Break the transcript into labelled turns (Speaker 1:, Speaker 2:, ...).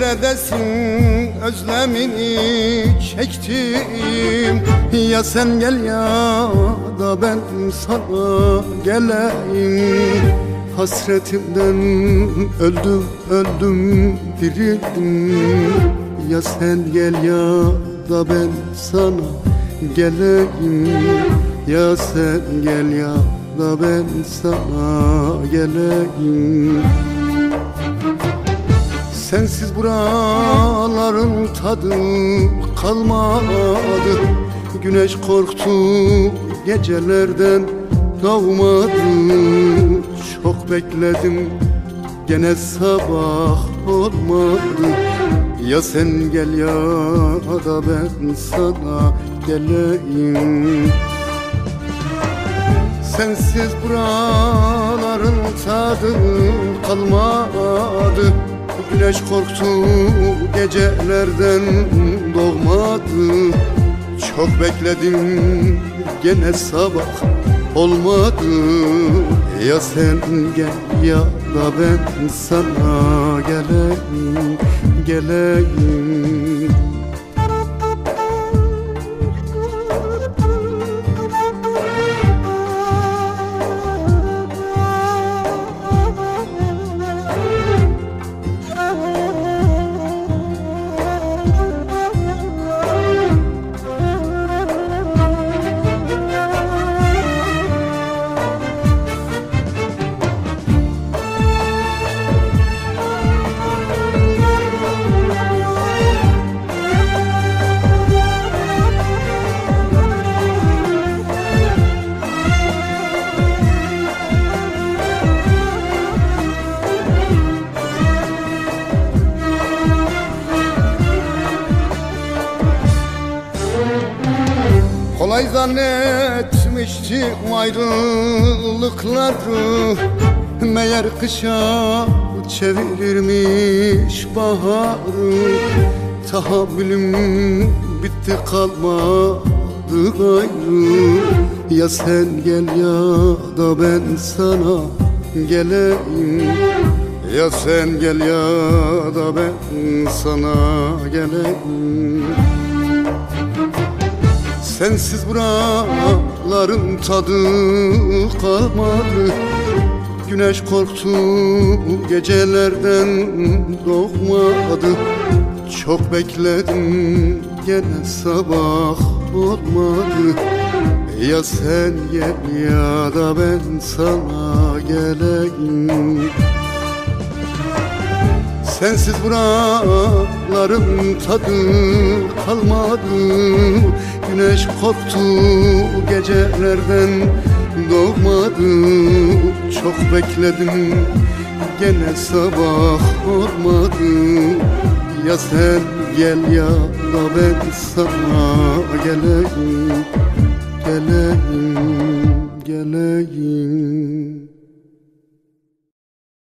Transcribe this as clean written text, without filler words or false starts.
Speaker 1: neredesin özlemini çektim. Ya sen gel ya da ben sana geleyim. Hasretimden öldüm öldüm dirildim. Ya sen gel ya da ben sana geleyim. Ya sen gel ya da ben sana geleyim. Sensiz buraların tadı kalmadı. Güneş korktu gecelerden doğmadı. Çok bekledim gene sabah olmadı. Ya sen gel ya da ben sana geleyim. Sensiz buraların tadı kalmadı. Güneş korktu gecelerden doğmadı. Çok bekledim gene sabah olmadı. Ya sen gel ya da ben sana geleyim, geleyim. Kolay zannetmiştim ayrılıkları. Meğer kışa çevirirmiş baharı. Tahammülüm bitti kalmadı gayrı. Ya sen gel ya da ben sana geleyim. Ya sen gel ya da ben sana geleyim. Sensiz buraların tadı kalmadı. Güneş korktu gecelerden doğmadı. Çok bekledim gene sabah olmadı. Ya sen gel ya da ben sana geleyim. Sensiz buraların tadı kalmadı. Güneş korktu gecelerden doğmadı. Çok bekledim gene sabah olmadı. Ya sen gel ya da ben sana geleyim, geleyim.